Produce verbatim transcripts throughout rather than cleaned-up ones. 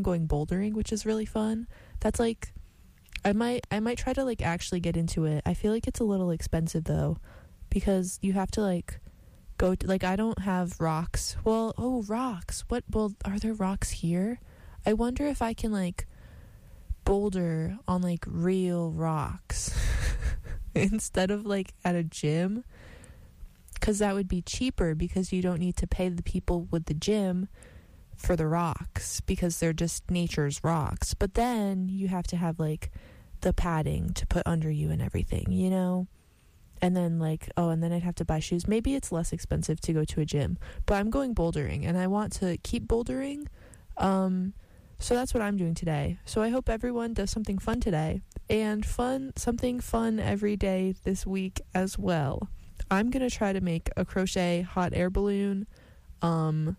going bouldering, which is really fun. That's like, I might I might try to like actually get into it. I feel like it's a little expensive though, because you have to like go to, like, I don't have rocks. Well, oh, rocks. What, well, are there rocks here? I wonder if I can like boulder on like real rocks instead of like at a gym, because that would be cheaper, because you don't need to pay the people with the gym for the rocks because they're just nature's rocks. But then you have to have like the padding to put under you and everything, you know? And then like, oh, and then I'd have to buy shoes. Maybe it's less expensive to go to a gym, but I'm going bouldering and I want to keep bouldering. Um, so that's what I'm doing today. So I hope everyone does something fun today, and fun, something fun every day this week as well. I'm going to try to make a crochet hot air balloon, um,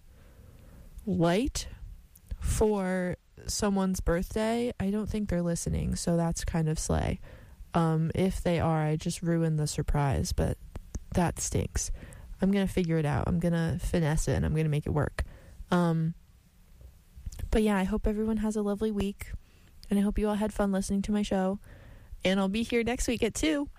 light for someone's birthday. I don't think they're listening, so that's kind of slay. Um, if they are, I just ruined the surprise, but that stinks. I'm gonna figure it out. I'm gonna finesse it and I'm gonna make it work. Um, but yeah, I hope everyone has a lovely week, and I hope you all had fun listening to my show, and I'll be here next week at two,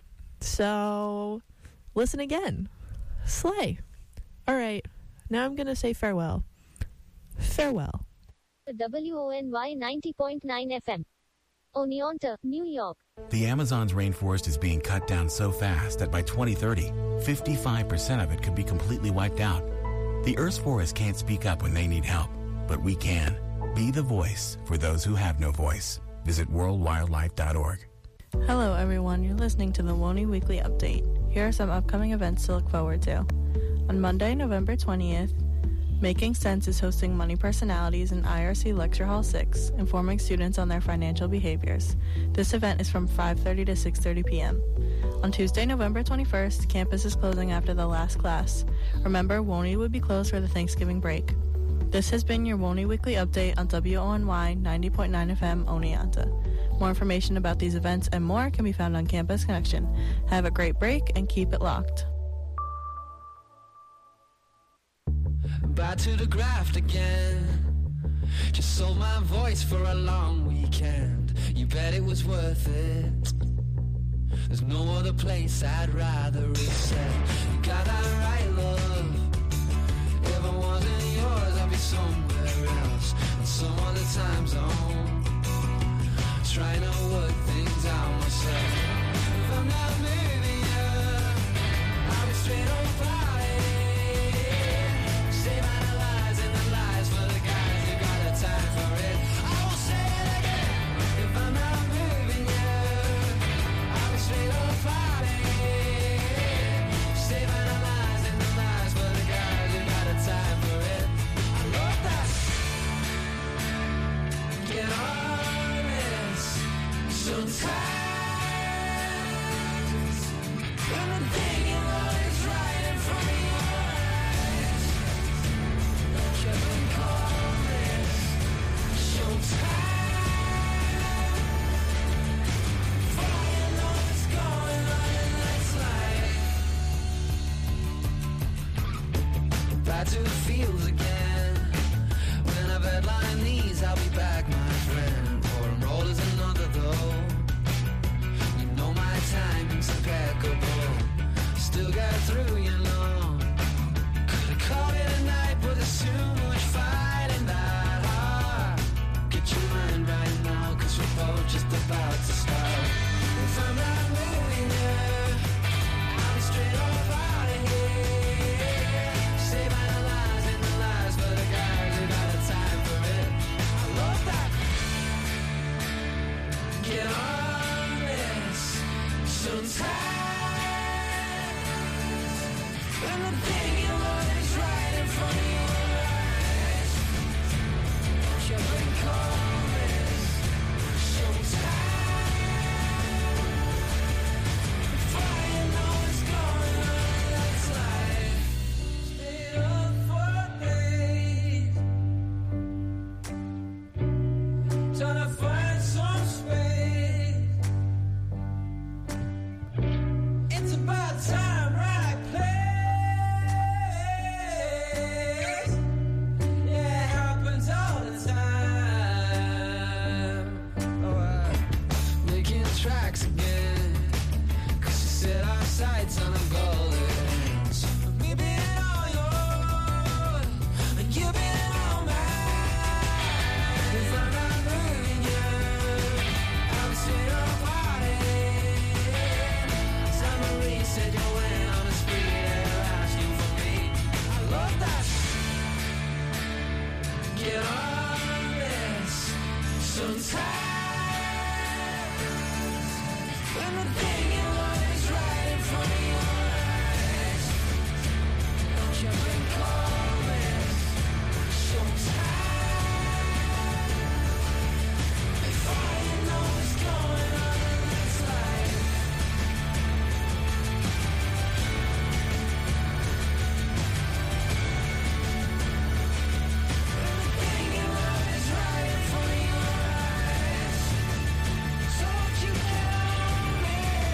so listen again. Slay. Alright, now I'm gonna say farewell. Farewell. W O N Y ninety point nine F M. Oneonta, New York. The Amazon's rainforest is being cut down so fast that by twenty thirty, fifty-five percent of it could be completely wiped out. The Earth's forests can't speak up when they need help, but we can. Be the voice for those who have no voice. Visit world wildlife dot org. Hello everyone, you're listening to the W O N Y Weekly Update. Here are some upcoming events to look forward to. On Monday, November twentieth, Making Sense is hosting Money Personalities in I R C Lecture Hall six, informing students on their financial behaviors. This event is from five thirty to six thirty p.m. On Tuesday, November twenty-first, campus is closing after the last class. Remember, W O N Y would be closed for the Thanksgiving break. This has been your W O N Y Weekly Update on W O N Y ninety point nine F M Oneonta. More information about these events and more can be found on Campus Connection. Have a great break and keep it locked. Back to the graft again. Just sold my voice for a long weekend. You bet it was worth it. There's no other place I'd rather reset. You got that right, love. If it wasn't yours, I'd be somewhere else, in some other time zone, trying to work things out myself. If I'm not moving you, I'll be straight on fire. To the fields again. When I've headlined these, I'll be back, my friend. Pouring roll is another though. You know my timing's impeccable. Still got through, you know. Could've called it a night, but there's too much fighting that hard. Get your mind right now, cause we're both just about to start. If I'm not moving there, I'll be straight off out of here. Save my get honest sometimes. When the thing you love is right in front of your eyes, you bring chorus sometimes. Before you know what's going on, that's life. Stayed up for days, trying to find some space. Time, right place. Yeah, it happens all the time. sometimes when the thing you want is right in front of your eyes, don't you recall this? Showtime. If all you know is going on in this life, when the thing you love is right in front of your eyes, don't you tell me.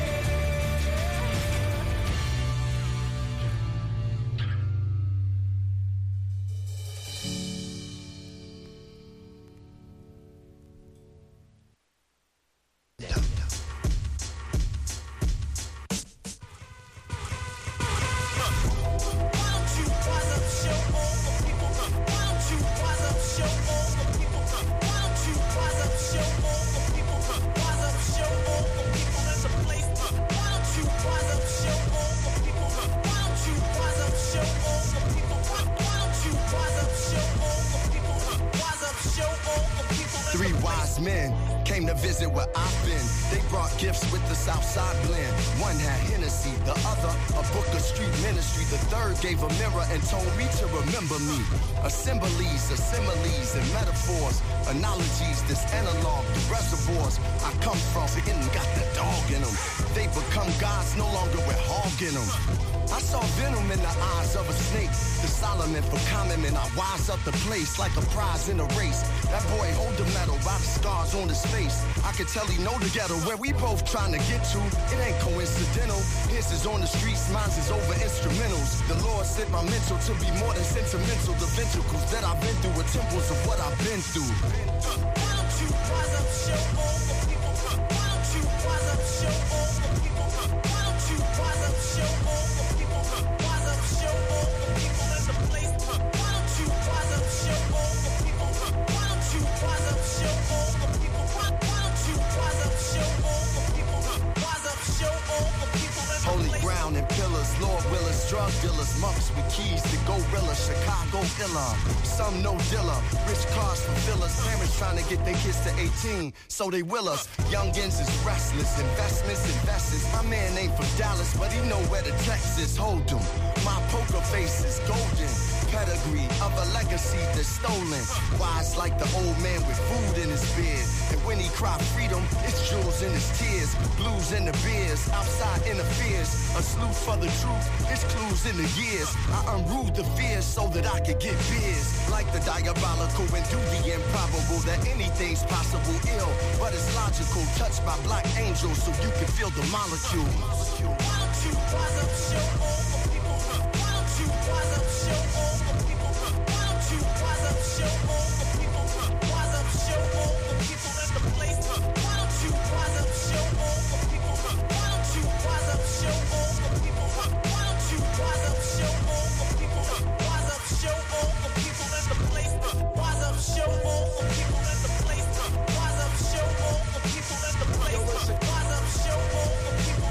Three wise men came to visit where I've been. They brought gifts with the Southside blend. One had Hennessy, the other a book of street ministry. The third gave a mirror and told me to remember me. Assemblies, similes, and metaphors. Analogies, this analog, the reservoirs I come from, and got the dog in them. They become gods no longer with hog in them. I saw venom in the eyes of a snake. The Solomon for common men, I wise up the place like a prize in a race. That boy hold the medal by the scars on his face. I could tell he know the ghetto where we both trying to get to. It ain't coincidental. His is on the streets, mine's is over instrumentals. The Lord sent my mental to be more than sentimental. The ventricles that I've been through are temples of what I've been through. Why don't you rise up, show all the people? Why don't you rise up, show all the people? Why don't you rise up, show all the people? Rise up, show all the people in the place. Why don't you rise up, show all the people? Why don't you rise up, show all the people? Why don't you rise up, show all the people? Rise up, show all the people in the place. Holy ground and pillars, Lord Willers, drug dealers, monks with keys to Gorilla, Chicago illa. Some no dealer, rich cars for fillers. Parents trying to get their kids to eighteen, so they will us. Youngins is restless, investments, investors. My man ain't from Dallas, but he know where the Texas hold him. My poker face is golden, pedigree of a legacy that's stolen. Wise like the old man with food in his beard. And when he cry freedom, it's jewels in his tears. Blues in the beers, outside interferes. A sleuth for the truth, it's clues in the years. I unruled the fears so that I could get beers. Like the diabolical and do the improbable. That anything's possible ill, but it's logical. Touched by black angels so you can feel the molecule. Why don't you rise up, show all the people? Why don't you rise up, show all the people? Why don't you rise up, show all the people? Rise up, show all the people in the place. Why don't you rise up, show all the people? Why don't you rise up, show all the people? Why don't you rise up, show all the people? Rise up, show all the people in the place. Rise up, show all the people in the place. Rise up, show all the people in the place. Rise up, show all the people.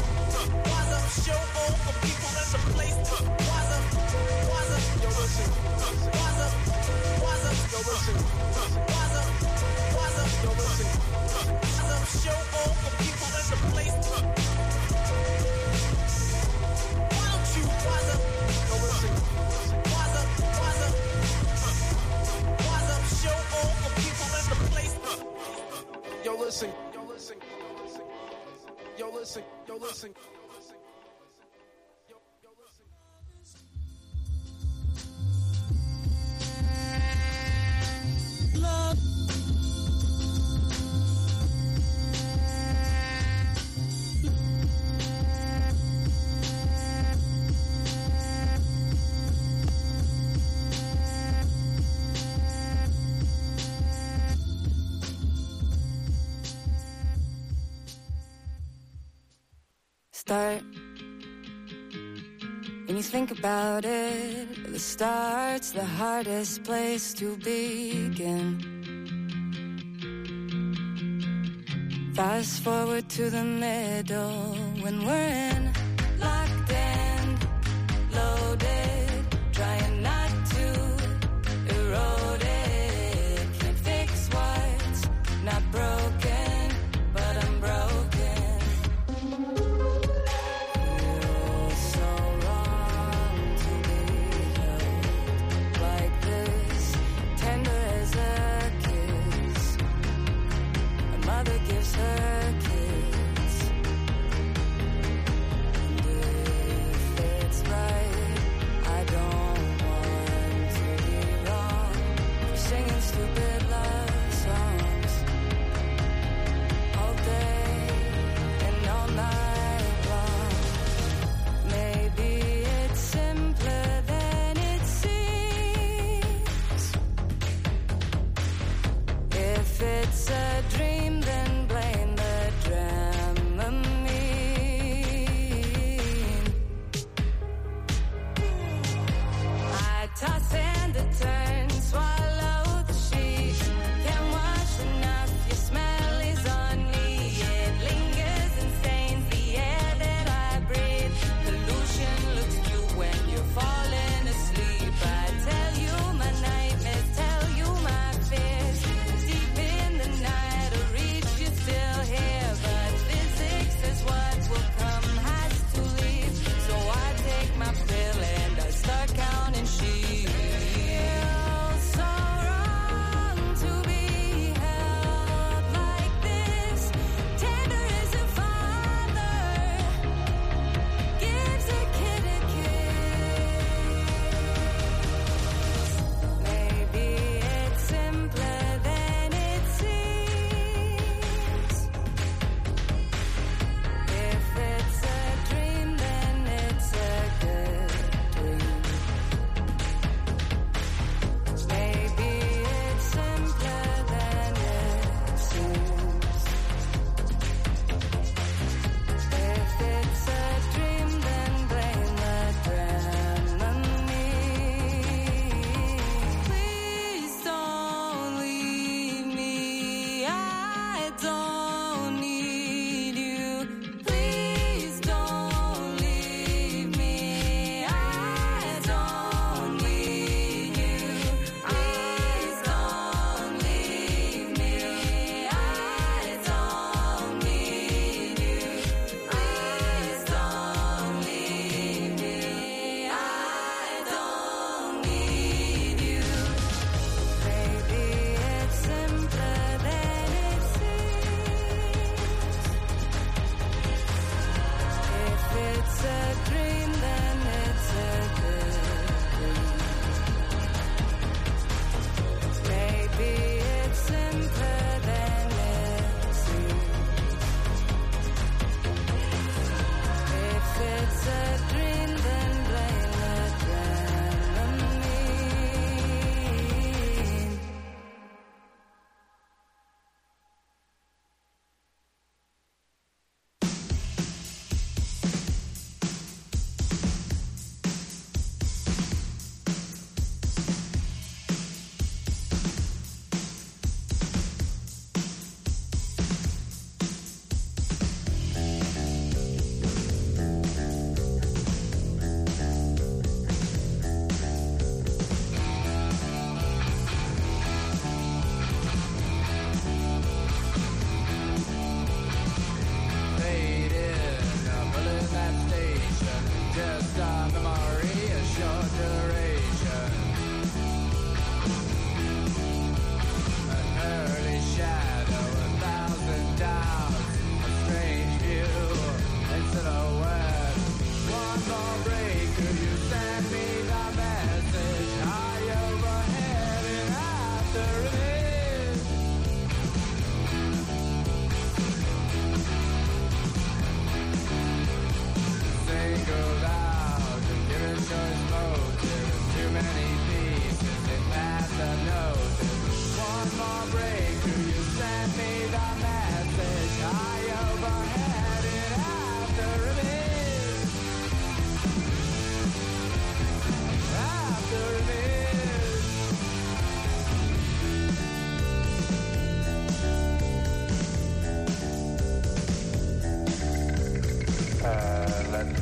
Rise up, show all the people in the place. Rise up, rise up, yo listen. Rise up, rise up, yo listen. Rise up, rise up, yo listen. Rise up, show all the people in the place. Why don't you rise up, yo listen. Rise up, rise up. Rise up, show all the people in the place. Yo listen, yo listen, yo listen, yo listen. Love. Start. When you think about it, the start's the hardest place to begin. Fast forward to the middle when we're in, locked in, loaded, trying not to erode it. Can't fix what's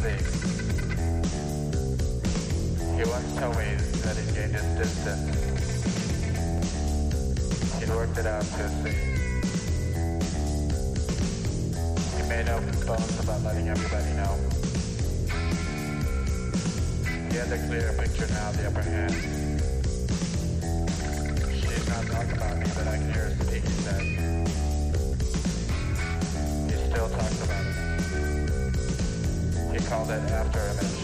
sleep. He once told me that he'd gained his distance. He'd worked it out to a C. He made no bones about letting everybody know. He has a clear picture now of the upper hand. She's not talking about me, but I can hear her speak, he said. He still talks about it. He called it after image.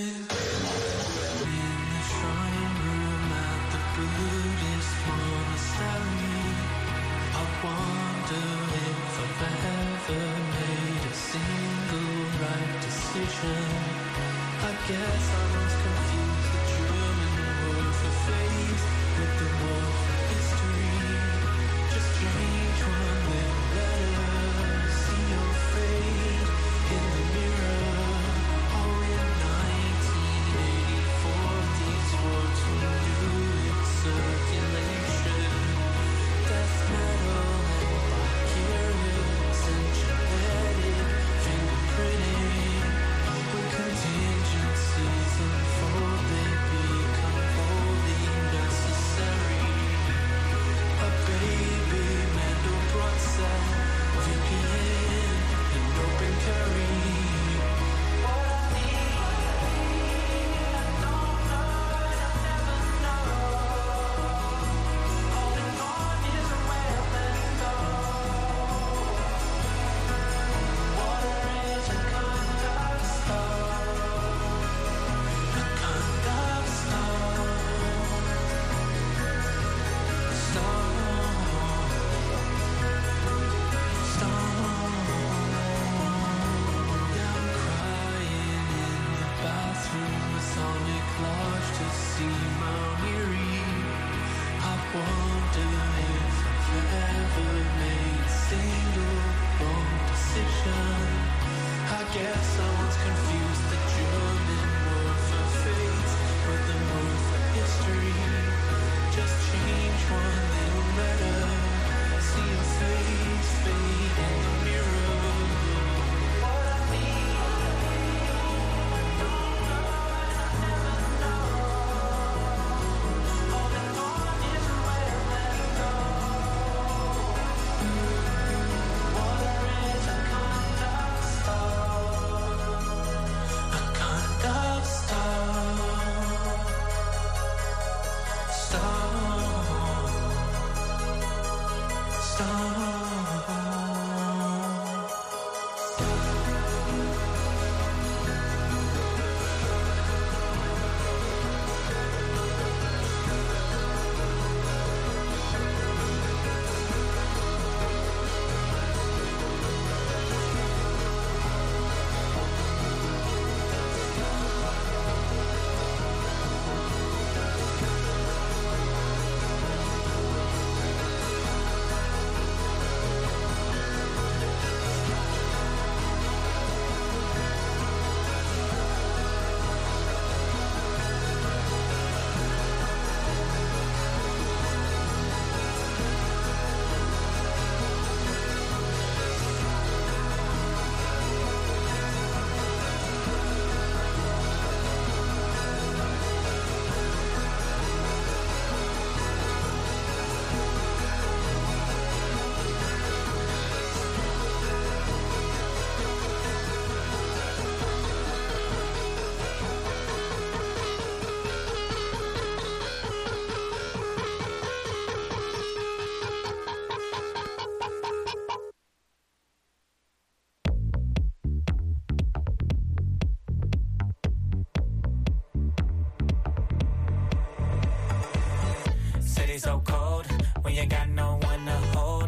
So cold when you got no one to hold.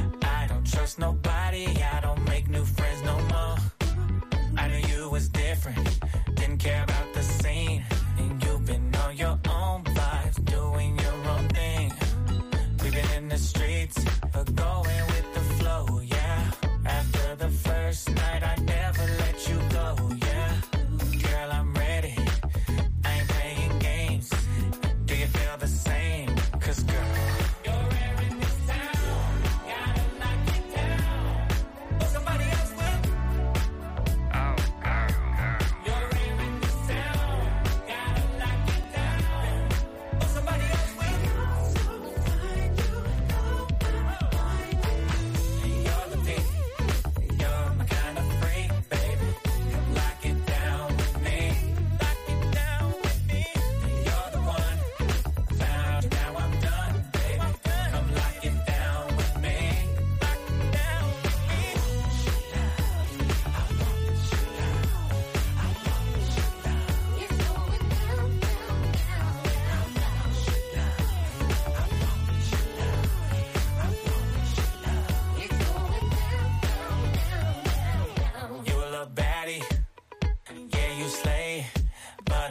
I don't trust nobody, I don't make new friends no more. I knew you was different, didn't care about the scene. And you've been on your own vibes, doing your own thing. We've been in the streets, but going with the flow, yeah. After the first night, I never let you go, yeah. Girl, I'm ready, I ain't playing games. Do you feel the same? Cause girl, you're rare in this town, gotta knock it down. Put somebody else with. Oh, girl, girl. You're rare in this town.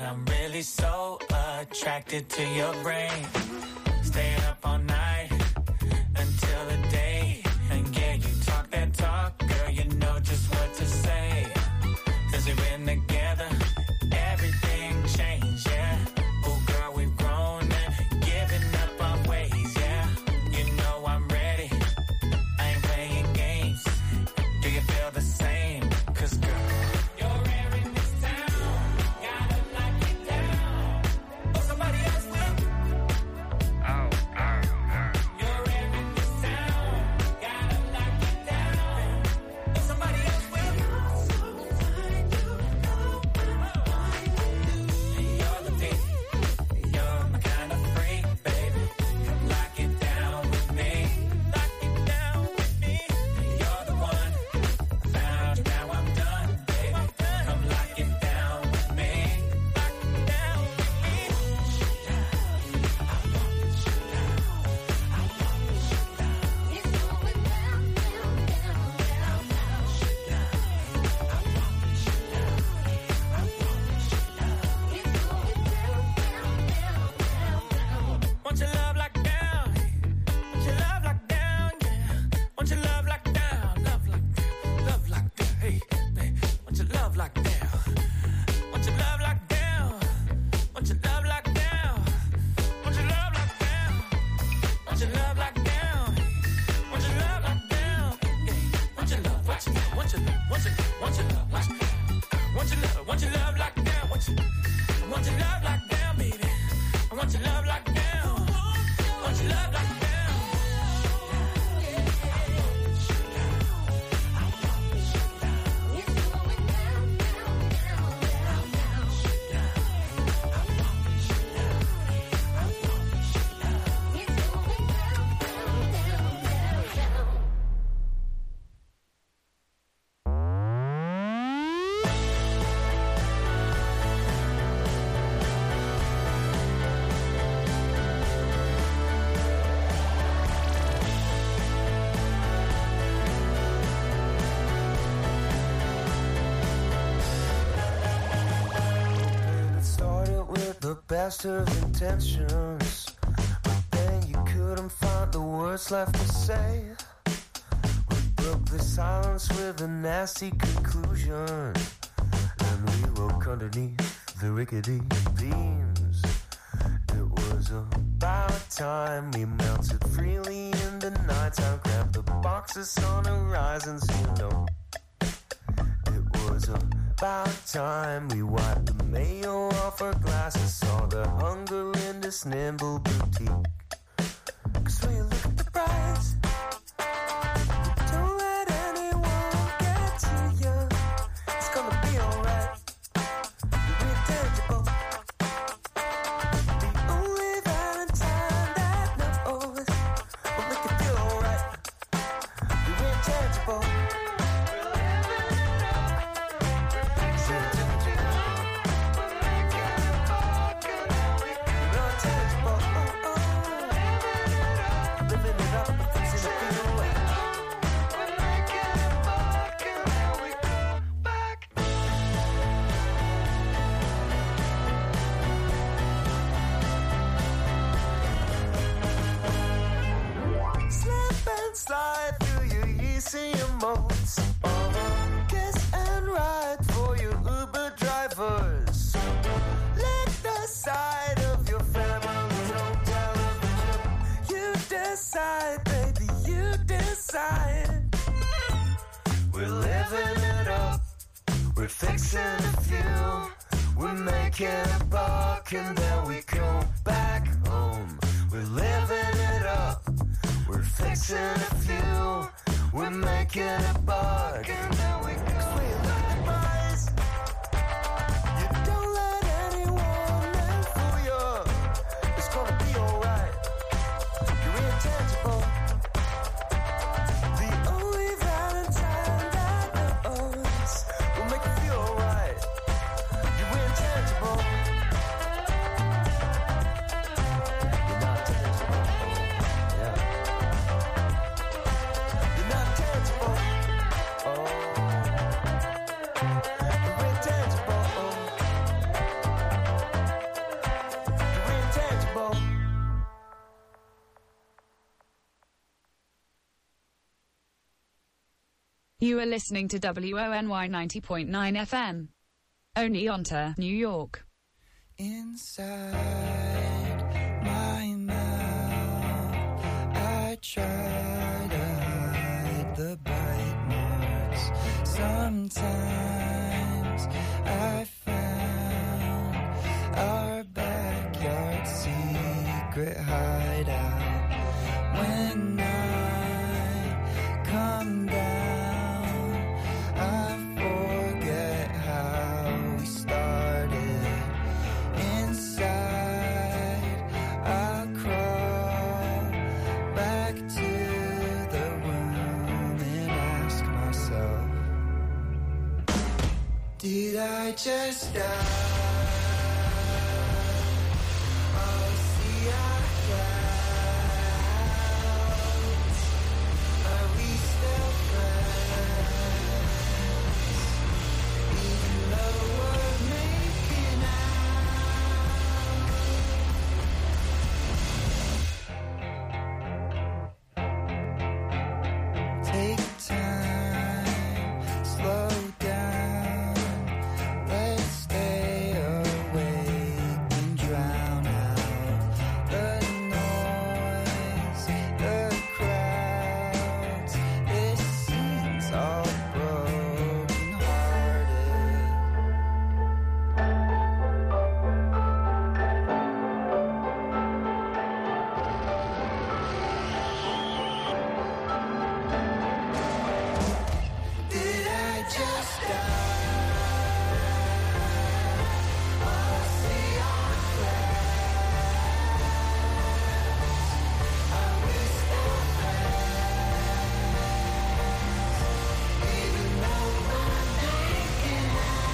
I'm really so attracted to your brain. Staying up all night until the day. And yeah, you talk that talk, girl, you know just what to say. Cause we've been together, everything changed, yeah. Oh girl, we've grown and given up our ways, yeah. You know I'm ready, I ain't playing games. Do you feel the same? Cause girl, you're rare in this town, gotta lock it down. Oh, somebody else will. Oh, oh, oh. You're rare in this town, gotta lock it down. Oh, somebody else will. You're the beat, you're my kind of freak, baby. Come lock it down with me, lock it down with me. You're the one I found, now I'm done, baby. Come lock it down with me, lock it down with me. Want your love locked down, want your love locked down, yeah. Want your love locked down, love locked down, love locked down, hey, hey. Want your love locked down, want your love locked down, want your love locked down, want your love locked down, want your love locked down, want your love locked down, yeah. Want your love, want your love, want your love, want your want your love, want your want your love, want your love locked down, want your want your love locked down, baby. I want your love locked down. Want your love locked down. It started with the best of intentions, but then you couldn't find the words left to say. We broke the silence with a nasty conclusion, and we woke underneath the rickety beams. It was about time we melted freely in the nighttime, grabbed the boxes on horizons, you know. It was about time we wiped the mayo off our glasses, saw the hunger in this nimble boutique. Cause when you look at the price, don't let anyone get to you. It's gonna be alright. You're intangible. The only Valentine that knows will make you feel alright. You're intangible. Slide through your easy emotes. Uh-huh. Kiss and ride for your Uber drivers. Let the side of your family on television. You decide, baby, you decide. We're living it up. We're fixing a few. We're making a buck and then we go back home. We're living it up. We're fixing a few. We're making a buck and then we go. Cause when you look at the price, you don't let anyone in fool you. It's gonna be alright. You're intangible. The only Valentine that knows will make you feel alright. You're intangible. You're not tangible. Yeah. You're not tangible. Oh. You are listening to W O N Y ninety point nine F M. Oneonta, New York. Inside my mouth, I try to hide the bite marks. Sometimes I found our backyard secret hideout. When I come down, I forget how we started. Inside, I crawl back to the room and ask myself, did I just die? Oh, see our clouds. Are we still friends? Even though we're making out. Take time, slow down. Let's stay awake and drown out the noise, the crowds. This seems all broken hearted. Did I just die? Oh, see our clouds. Are we still friends? Even though we're making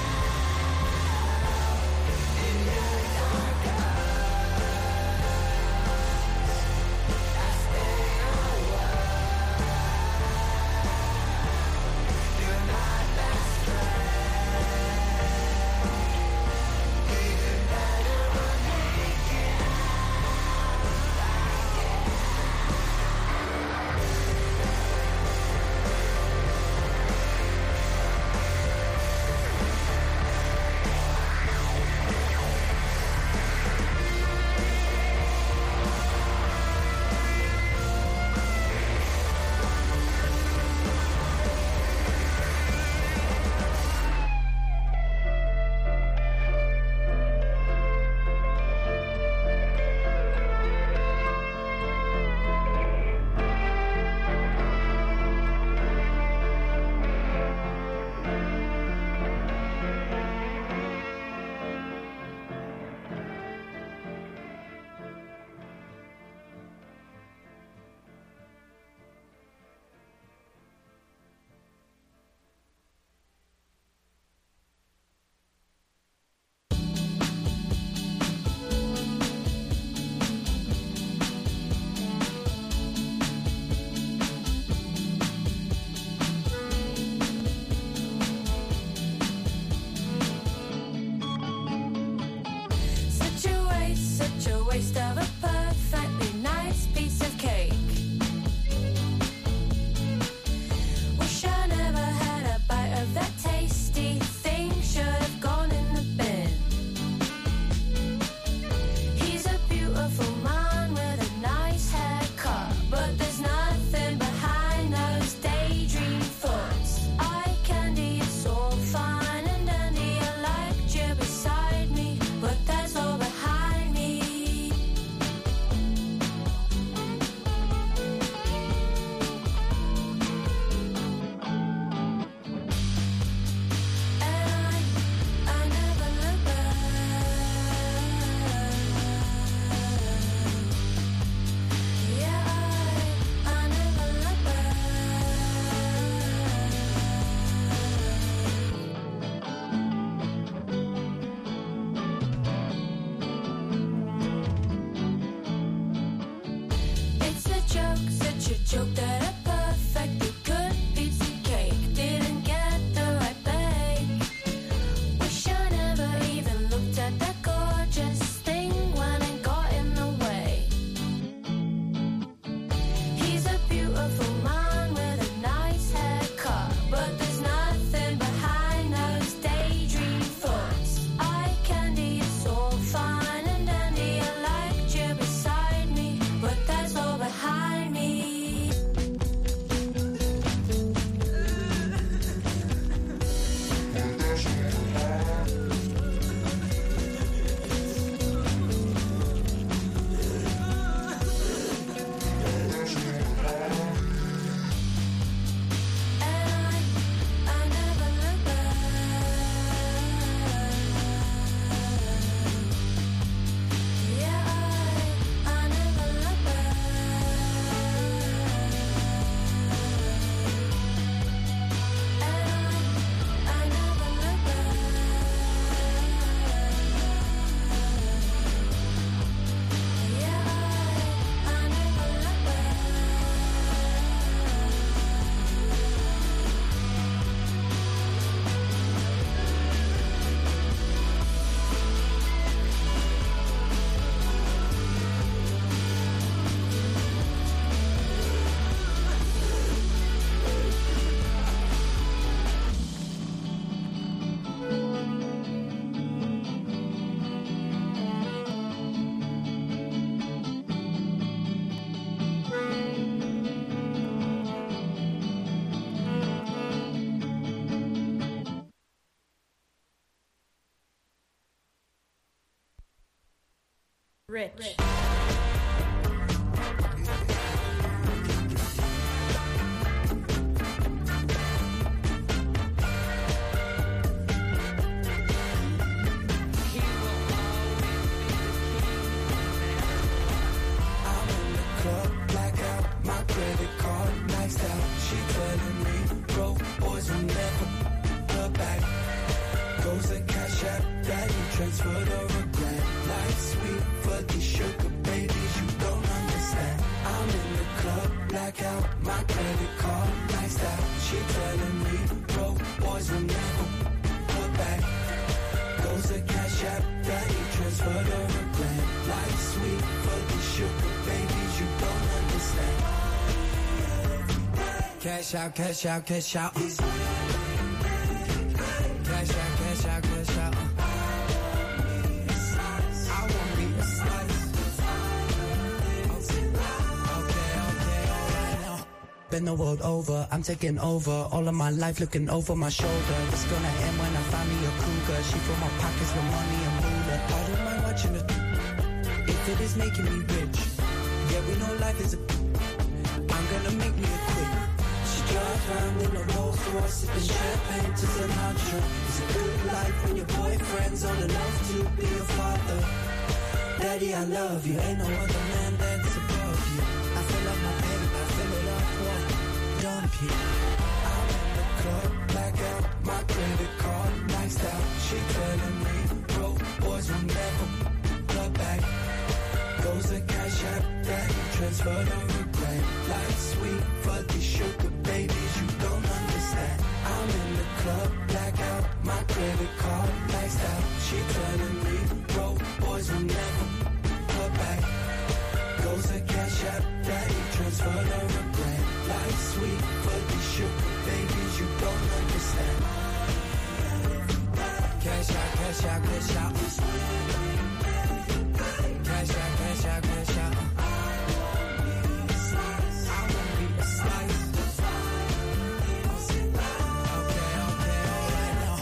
out in your dark eyes, I stay away. You're my best friend. Even better when making out like it. Such a waste, such a waste of a perfectly nice piece of cake. Wish I never had a bite of that tasty thing. Should have gone in the bin. He's a beautiful man with a nice haircut, but there's nothing behind those daydream thoughts. Eye candy, it's all fine and dandy. I liked you beside me, but that's all behind me. but Rich. Rich. Transferred over grand, like sweet for the sugar babies. You don't understand. I'm in the club, blackout, my credit card maxed out. She telling me broke boys will never put back. Goes the cash app that you transferred over grand, like sweet for the sugar babies. You don't understand. Cash out, cash out, cash out. Cash out, cash out, cash out. Been the world over, I'm taking over. All of my life looking over my shoulder. It's gonna end when I find me a cougar. She fill my pockets with money and moolah. I don't mind watching it if it is making me rich. Yeah, we know life is a I'm gonna make me a quick. She drives around in a Rolls Royce, sipping champagne to Sinatra. It's a good life when your boyfriend's old enough to be your father. Daddy, I love you, ain't no other man that's above you. I fill up my baby, I fill it up, what? Dump you. I'm in the club, blackout, my credit card maxed out. She telling me broke boys will never club back. Goes the cash app that you transferred over grand. Like sweet for the sugar babies, you don't understand. I'm in the club, blackout, my credit card maxed out. She telling me broke boys will never club back. Goes the cash app that you transferred over grand. Like sweet for the sugar babies, you don't understand. Cash out, cash out, cash out. Cash out, cash out, cash out. I wanna be a slice. Okay, okay, alright now.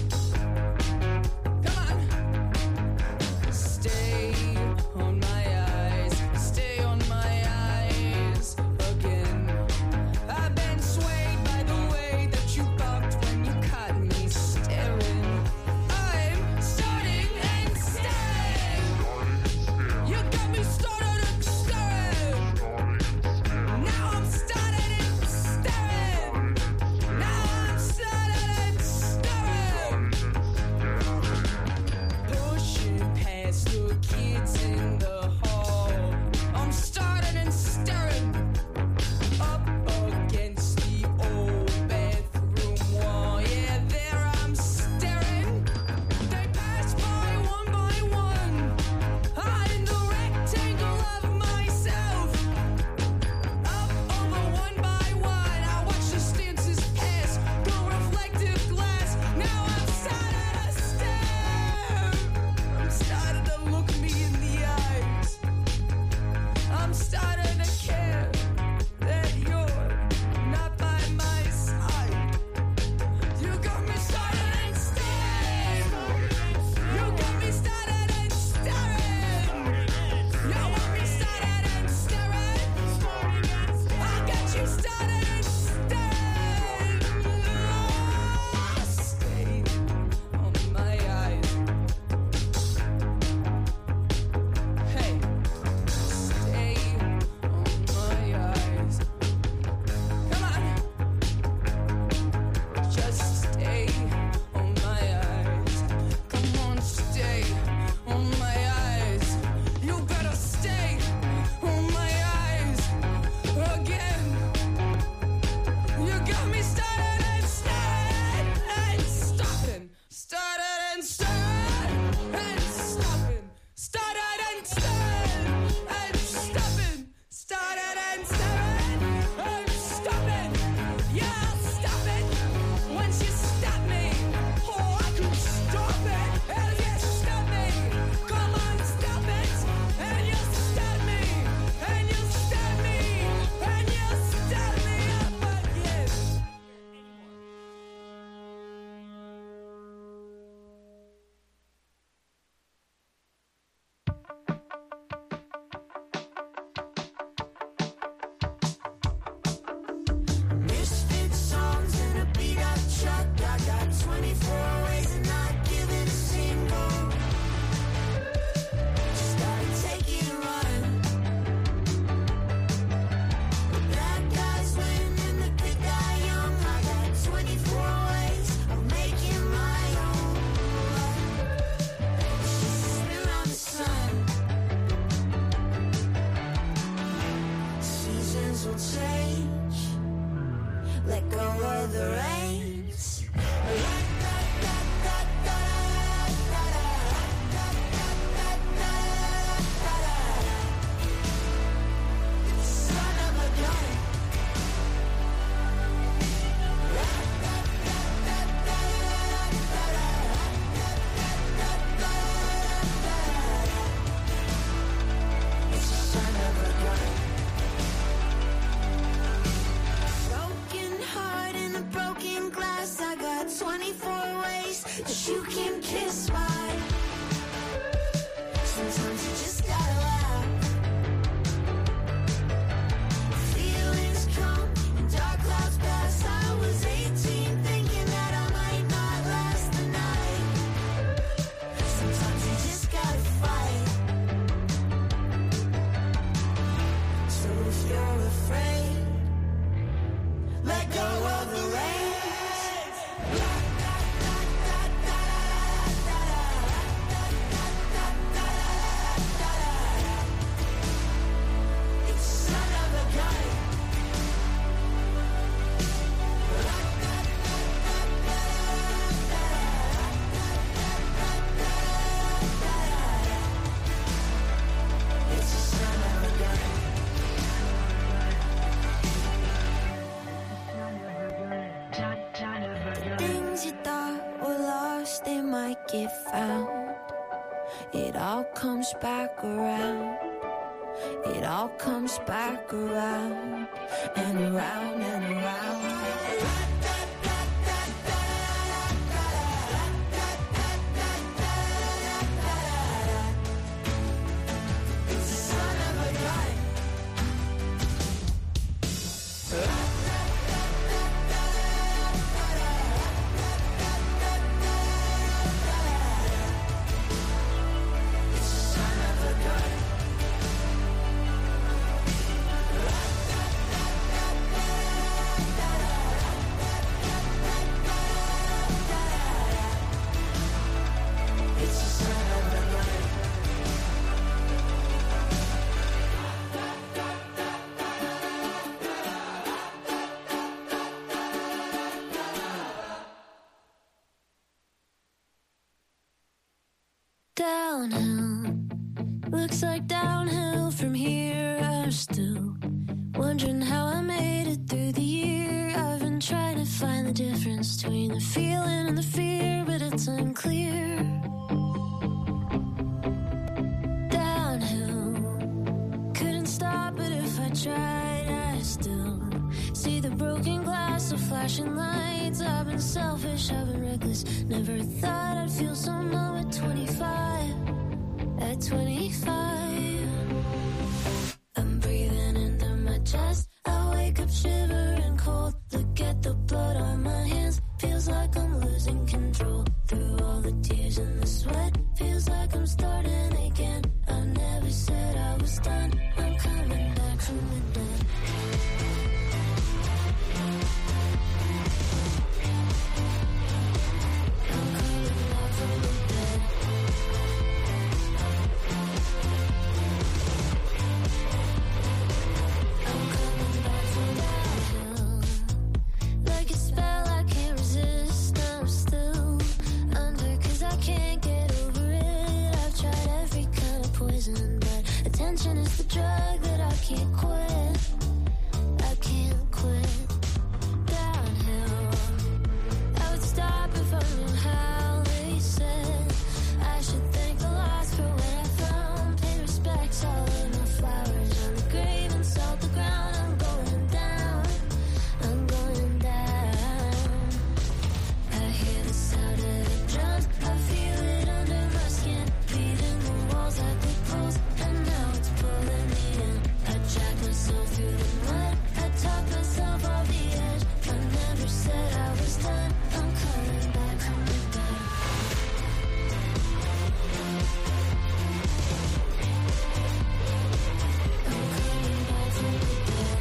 Stay on my eyes. this why. Sometimes you just gotta laugh. Feelings come and dark clouds pass. I was eighteen thinking that I might not last the night. Sometimes you just gotta fight. So if you're afraid, let go of the reins. They might get found. It all comes back around. It all comes back around and around and around. It's the son of a gun. Downhill, looks like downhill from here. I'm still wondering how I made it through the year. I've been trying to find the difference between the feeling and the fear, but it's unclear. Downhill, couldn't stop it if I tried. I still see the broken glass of flashing lights. I've been selfish, I've been reckless. Never thought I'd feel so numb at twenty-five. At twenty-five, I'm breathing into my chest. I wake up shivering cold. Look at the blood on my hands. Feels like I'm losing control. Through all the tears and the sweat, feels like I'm starting again. I never said I was done. I'm coming back from the dead. I'm coming back from the dead. Like a spell I can't resist. I'm still under, cause I can't get over it. I've tried every kind of poison, but attention is the drug that I can't quit. I can't quit. Downhill, I would stop if I knew how. They said I should thank the lost for what I found. Pay respects all of my flowers on the grave and salt the ground. I'm going down, I'm going down. I hear the sound of the drums, I feel it under my skin, beating the walls like the poles, and now it's pulling me in. I drag myself through the mud, I talk myself off the edge. I never said I was done. I'm coming back from the dead. I'm coming back from the dead.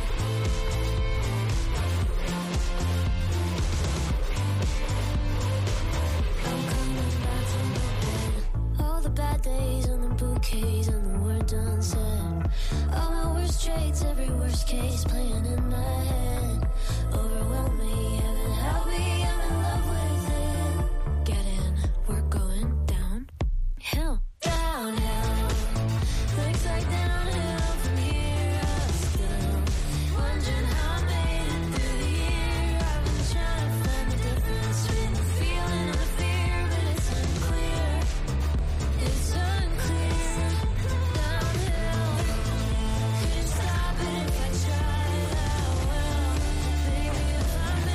I'm coming back from the dead. All the bad days and the bouquets and the words unsaid. All my worst traits, every worst case playing in my head. Overwhelm me, heaven help me, I'm in love with it. Get in, we're going down. Hill, downhill. Looks like downhill from here. I'm still wondering how I made it through the year. I've been trying to find the difference between the feeling and the fear, but it's unclear. It's unclear. Downhill, couldn't stop it if I tried. I will. Baby, if I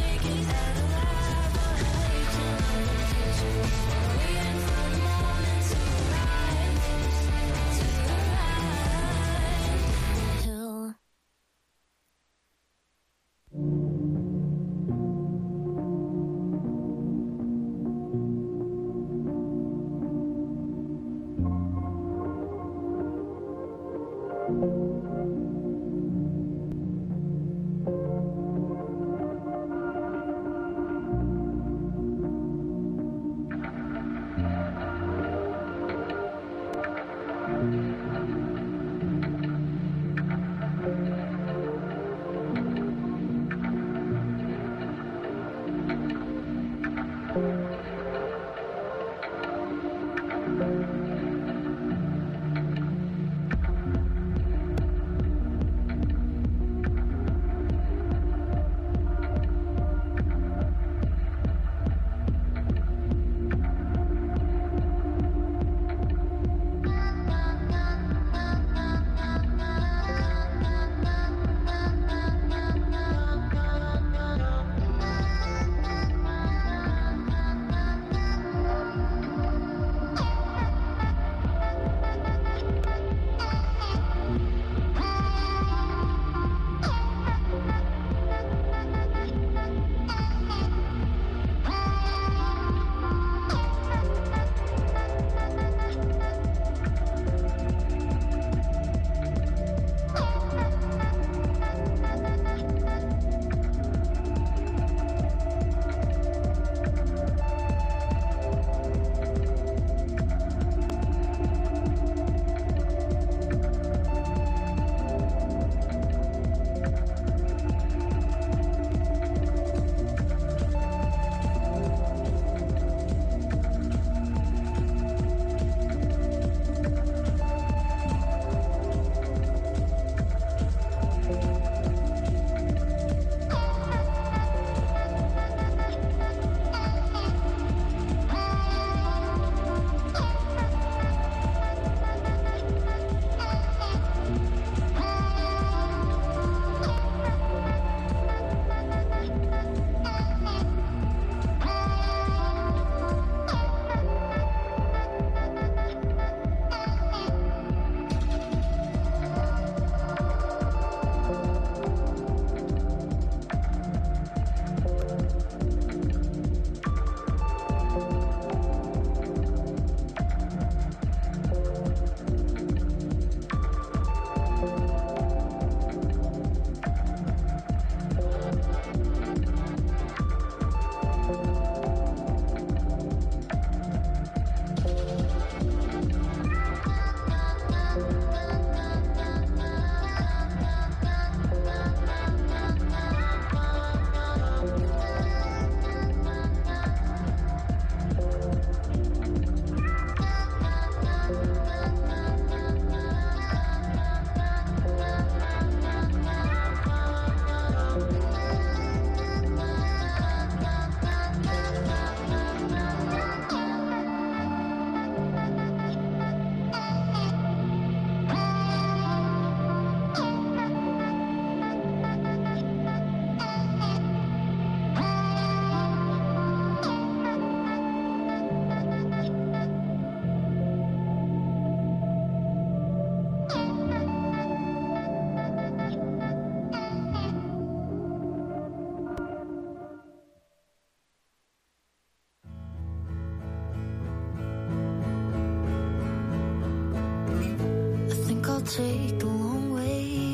take a long way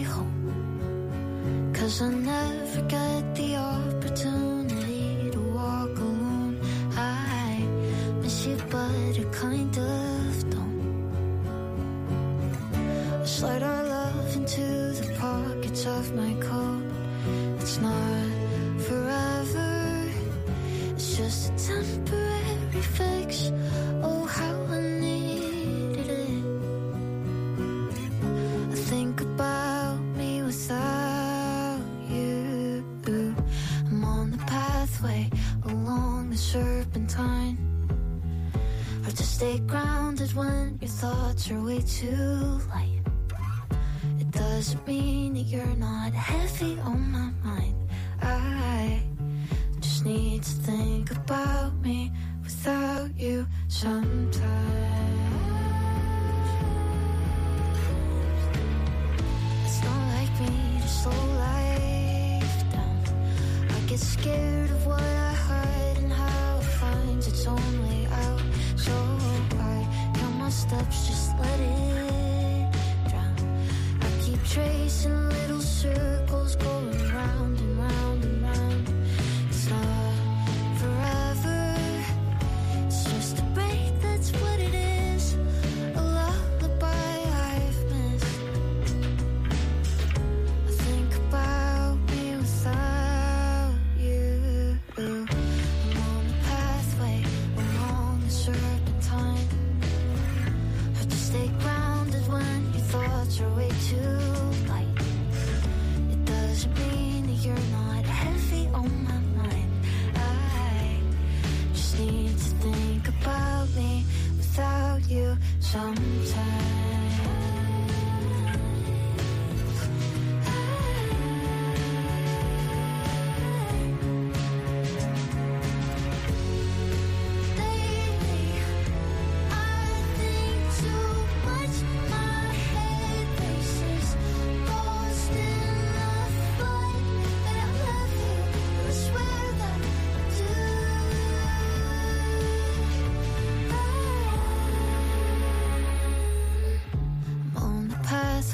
home, 'cause I never get the opportunity to walk alone. I miss you, but I kind of don't. I slide our love into the pockets of my coat. It's not forever, it's just a temporary fix. Oh, how I needed it. I think about me without you. I'm on the pathway along the serpentine. Hard to stay grounded when your thoughts are way too light. It doesn't mean that you're not heavy on my mind. I just need to think about me without you sometimes. It's not like me to slow life down. I get scared of what I hide and how it finds its own way out. So I count my steps, just let it drown. I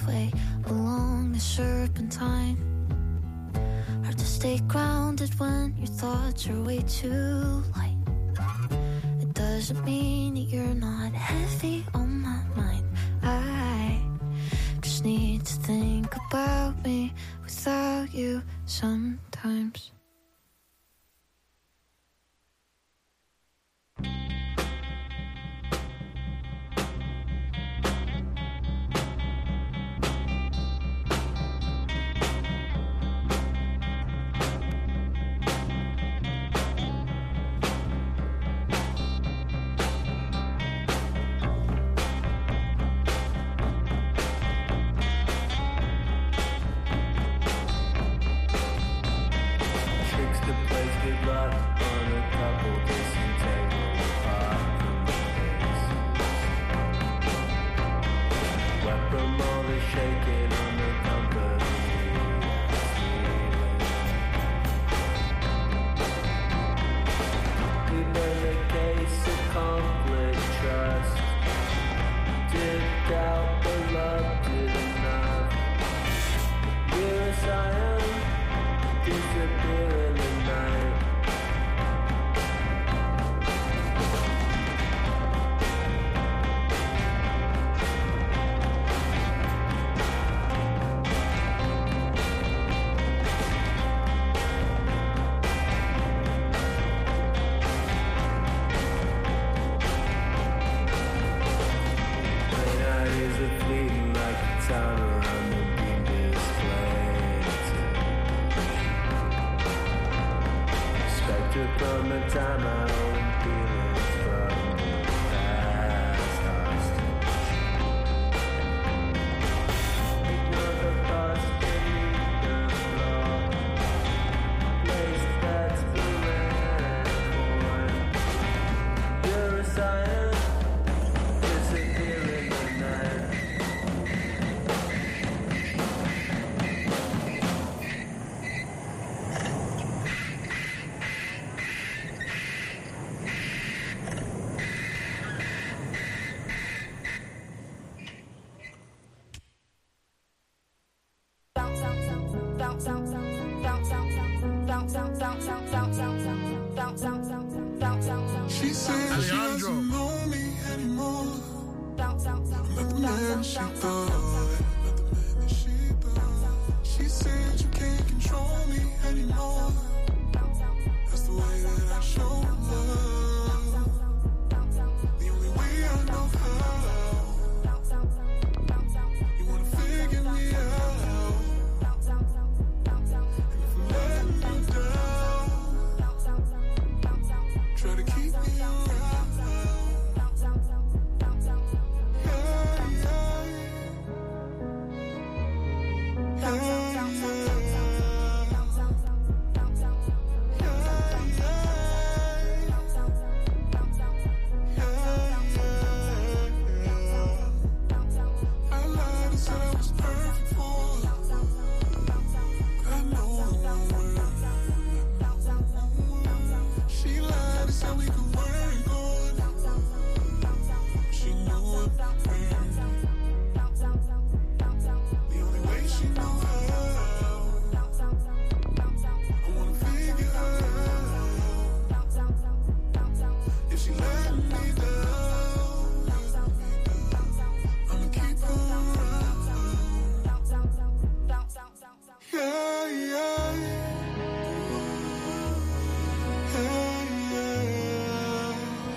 pathway along the serpentine. Hard to stay grounded when your thoughts are way too light. It doesn't mean that you're not heavy on my mind. I just need to think about me without you sometimes. She said she doesn't know me anymore. Not the man she thought. Not the man that she thought. She said you can't control me anymore. That's the way that I show love. The only way I know how. You wanna figure me out. And if I'm letting you down, try to keep me around. Yeah, yeah. Yeah, I lied and said I was perfect for her. I know it won't work. She lied and said we could work on it. She knew it. The only way she knew how. I wanna figure her out. If she let me down, I'ma keep her around. Yeah, yeah. Hey, yeah.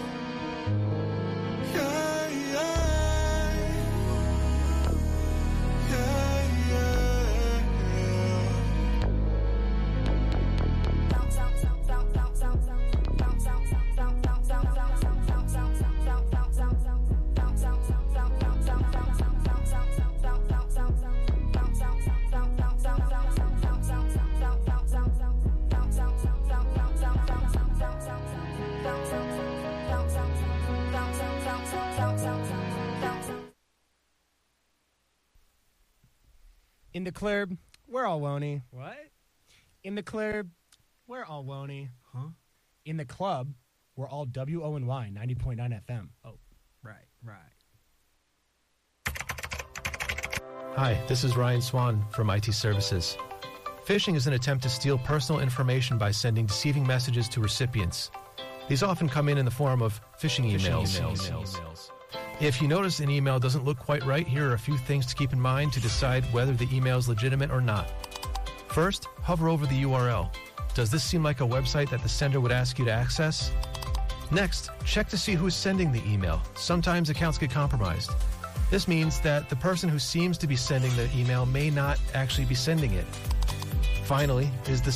Yeah, yeah. Yeah, yeah. In the club, we're all Woney. What? In the club, we're all Woney. Huh? In the club, we're all W O N Y ninety point nine F M. Oh, right, right. Hi, this is Ryan Swan from I T Services. Phishing is an attempt to steal personal information by sending deceiving messages to recipients. These often come in in the form of phishing emails. Phishing emails. emails. If you notice an email doesn't look quite right, here are a few things to keep in mind to decide whether the email is legitimate or not. First, hover over the U R L. Does this seem like a website that the sender would ask you to access? Next, check to see who's sending the email. Sometimes accounts get compromised. This means that the person who seems to be sending the email may not actually be sending it. Finally, is the